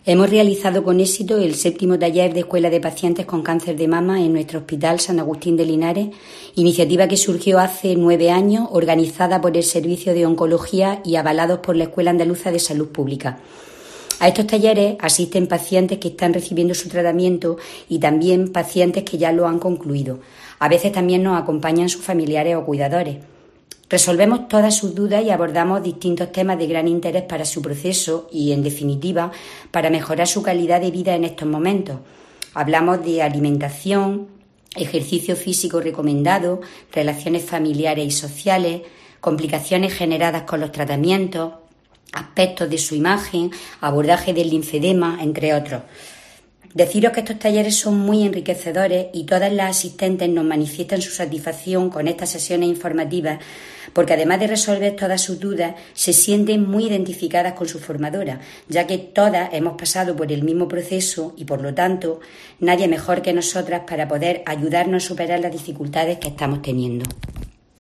Hemos realizado con éxito el 7º taller de escuela de pacientes con cáncer de mama en nuestro Hospital San Agustín de Linares, iniciativa que surgió hace 9 años, organizada por el Servicio de Oncología y avalados por la Escuela Andaluza de Salud Pública. A estos talleres asisten pacientes que están recibiendo su tratamiento y también pacientes que ya lo han concluido. A veces también nos acompañan sus familiares o cuidadores. Resolvemos todas sus dudas y abordamos distintos temas de gran interés para su proceso y, en definitiva, para mejorar su calidad de vida en estos momentos. Hablamos de alimentación, ejercicio físico recomendado, relaciones familiares y sociales, complicaciones generadas con los tratamientos, aspectos de su imagen, abordaje del linfedema, entre otros. Deciros que estos talleres son muy enriquecedores y todas las asistentes nos manifiestan su satisfacción con estas sesiones informativas porque además de resolver todas sus dudas, se sienten muy identificadas con su formadora, ya que todas hemos pasado por el mismo proceso y por lo tanto nadie mejor que nosotras para poder ayudarnos a superar las dificultades que estamos teniendo.